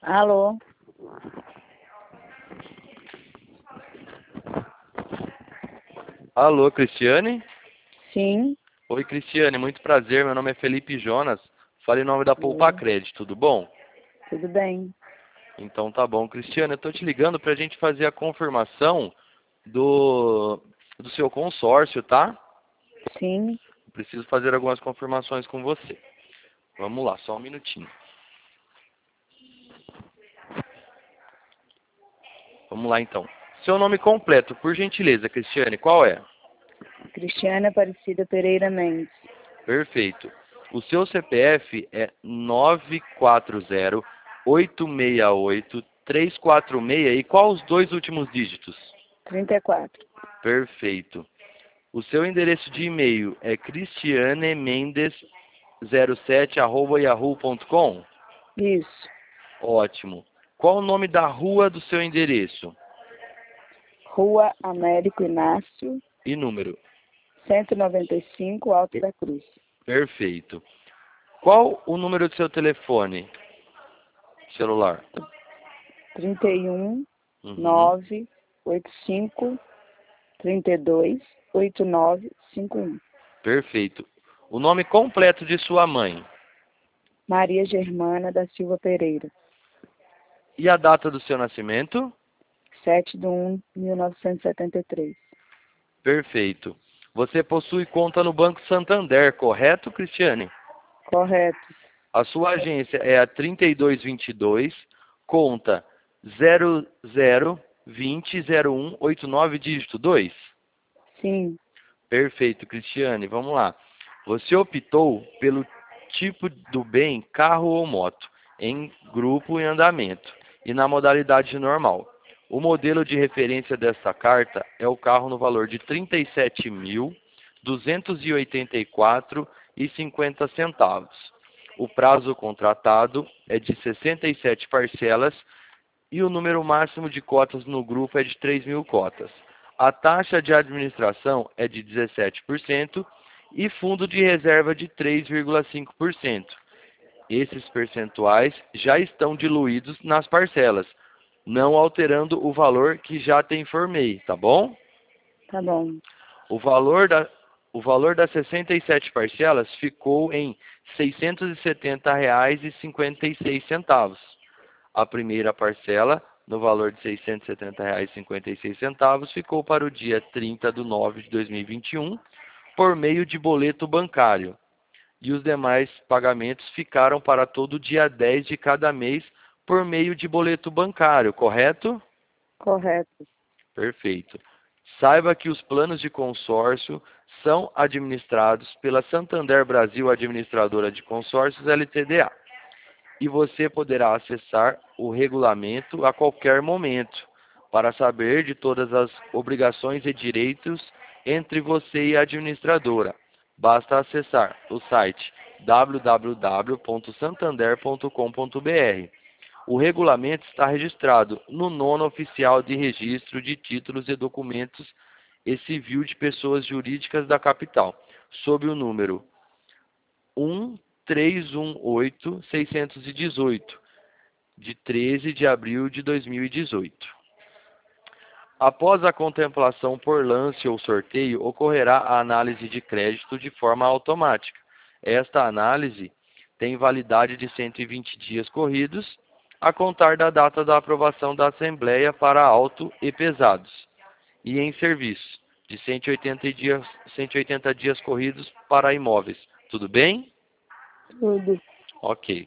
Alô? Alô, Cristiane? Sim. Oi, Cristiane, muito prazer. Meu nome é Felipe Jonas. Fale em nome da Poupa Oi. Crédito, tudo bom? Tudo bem? Então tá bom. Cristiane, eu tô te ligando pra gente fazer a confirmação do seu consórcio, tá? Sim. Preciso fazer algumas confirmações com você. Vamos lá, só um minutinho. Vamos lá então. Seu nome completo, por gentileza, Cristiane, qual é? Cristiana Aparecida Pereira Mendes. Perfeito. O seu CPF é 940-868-346 e qual os dois últimos dígitos? 34. Perfeito. O seu endereço de e-mail é cristianemendes07@yahoo.com? Isso. Ótimo. Qual o nome da rua do seu endereço? Rua Américo Inácio, E número? 195, Alto da Cruz. Perfeito. Qual o número do seu telefone celular? 31 Uhum. 985 32 8951. Perfeito. O nome completo de sua mãe Maria Germana da Silva Pereira. e a data do seu nascimento? 7/1/1973. Perfeito. Você possui conta no Banco Santander, correto, Cristiane? Correto. A sua agência é a 3222, conta 00200189 dígito 2. Sim. Perfeito, Cristiane. Vamos lá. Você optou pelo tipo do bem carro ou moto, em grupo e andamento, e na modalidade normal. O modelo de referência desta carta é o carro no valor de R$ 37.284,50. O prazo contratado é de 67 parcelas e o número máximo de cotas no grupo é de 3.000 cotas. A taxa de administração é de 17% e fundo de reserva de 3,5%. Esses percentuais já estão diluídos nas parcelas, não alterando o valor que já te informei, tá bom? Tá bom. O valor das 67 parcelas ficou em R$ 670,56. A primeira parcela, no valor de R$ 670,56, ficou para o dia 30/9/2021, por meio de boleto bancário. E os demais pagamentos ficaram para todo dia 10 de cada mês, por meio de boleto bancário, correto? Correto. Perfeito. Saiba que os planos de consórcio são administrados pela Santander Brasil Administradora de Consórcios LTDA. E você poderá acessar o regulamento a qualquer momento para saber de todas as obrigações e direitos entre você e a administradora. Basta acessar o site www.santander.com.br. O regulamento está registrado no nono oficial de registro de títulos e documentos e civil de pessoas jurídicas da capital, sob o número 1318618, de 13 de abril de 2018. Após a contemplação por lance ou sorteio, ocorrerá a análise de crédito de forma automática. Esta análise tem validade de 120 dias corridos, a contar da data da aprovação da Assembleia para auto e pesados, e em serviço, de 180 dias corridos para imóveis. Tudo bem? Tudo. Ok.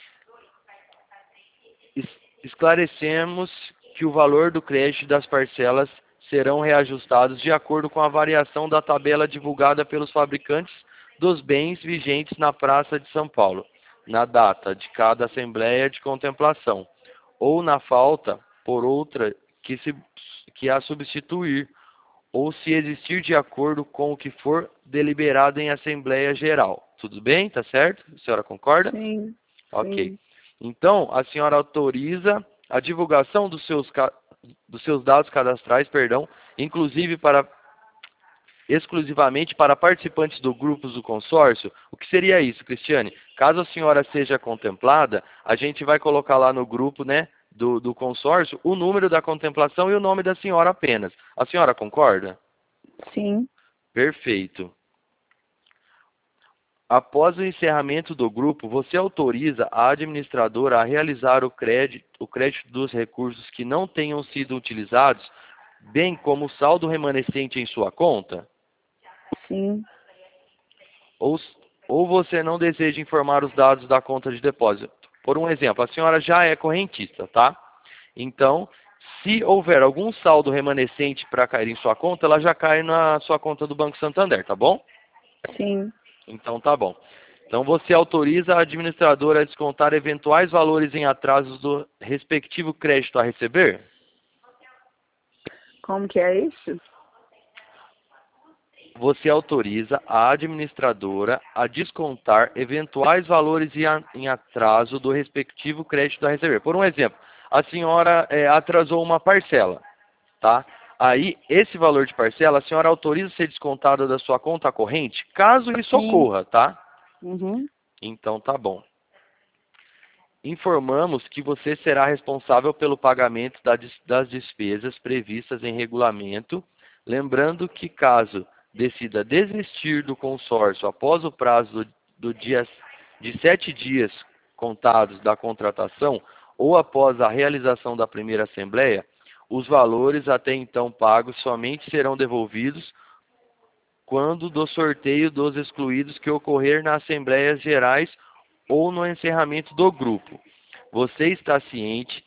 Esclarecemos que o valor do crédito das parcelas serão reajustados de acordo com a variação da tabela divulgada pelos fabricantes dos bens vigentes na Praça de São Paulo, na data de cada assembleia de contemplação, ou na falta por outra que a substituir, ou se existir de acordo com o que for deliberado em Assembleia Geral. Tudo bem? Tá certo? A senhora concorda? Sim. Ok. Sim. Então, a senhora autoriza a divulgação dos seus dados cadastrais, perdão, inclusive para exclusivamente para participantes do grupo do consórcio. O que seria isso, Cristiane? Caso a senhora seja contemplada, a gente vai colocar lá no grupo, né, do consórcio o número da contemplação e o nome da senhora apenas. A senhora concorda? Sim. Perfeito. Após o encerramento do grupo, você autoriza a administradora a realizar o crédito dos recursos que não tenham sido utilizados, bem como o saldo remanescente em sua conta? Sim. Ou você não deseja informar os dados da conta de depósito? Por um exemplo, a senhora já é correntista, tá? Então, se houver algum saldo remanescente para cair em sua conta, ela já cai na sua conta do Banco Santander, tá bom? Sim. Então tá bom. Então você autoriza a administradora a descontar eventuais valores em atrasos do respectivo crédito a receber? Como que é isso? Você autoriza a administradora a descontar eventuais valores em atraso do respectivo crédito a receber. Por um exemplo, a senhora atrasou uma parcela, tá? Aí, esse valor de parcela, a senhora autoriza ser descontado da sua conta corrente, caso isso Sim. ocorra, tá? Uhum. Então tá bom. Informamos que você será responsável pelo pagamento das despesas previstas em regulamento, lembrando que caso decida desistir do consórcio após o prazo de 7 dias contados da contratação ou após a realização da primeira assembleia, os valores até então pagos somente serão devolvidos quando do sorteio dos excluídos que ocorrer nas assembleias gerais ou no encerramento do grupo. Você está ciente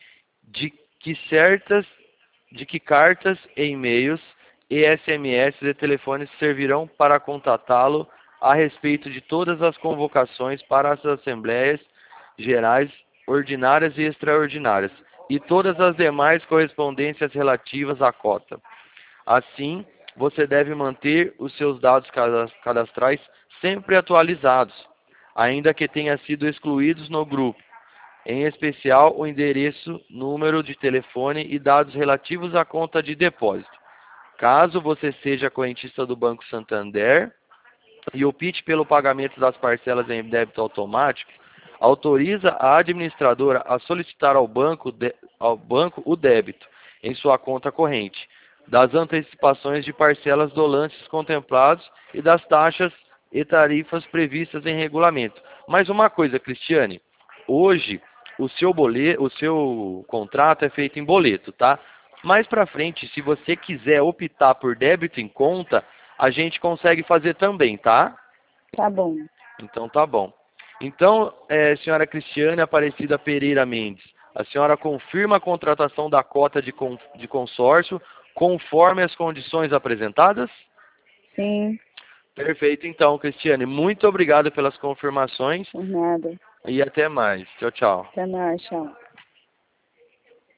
de que cartas e e-mails e SMS e telefones servirão para contatá-lo a respeito de todas as convocações para as assembleias gerais ordinárias e extraordinárias e todas as demais correspondências relativas à cota. Assim, você deve manter os seus dados cadastrais sempre atualizados, ainda que tenha sido excluídos no grupo, em especial o endereço, número de telefone e dados relativos à conta de depósito. Caso você seja correntista do Banco Santander e opte pelo pagamento das parcelas em débito automático, autoriza a administradora a solicitar ao banco o débito em sua conta corrente, das antecipações de parcelas do lances contemplados e das taxas e tarifas previstas em regulamento. Mais uma coisa, Cristiane, hoje o seu contrato é feito em boleto, tá? Mais para frente, se você quiser optar por débito em conta, a gente consegue fazer também, tá? Tá bom. Então tá bom. Então, senhora Cristiane Aparecida Pereira Mendes, a senhora confirma a contratação da cota de consórcio conforme as condições apresentadas? Sim. Perfeito, então, Cristiane. Muito obrigado pelas confirmações Por nada. e até mais. Tchau, tchau. Até mais, tchau.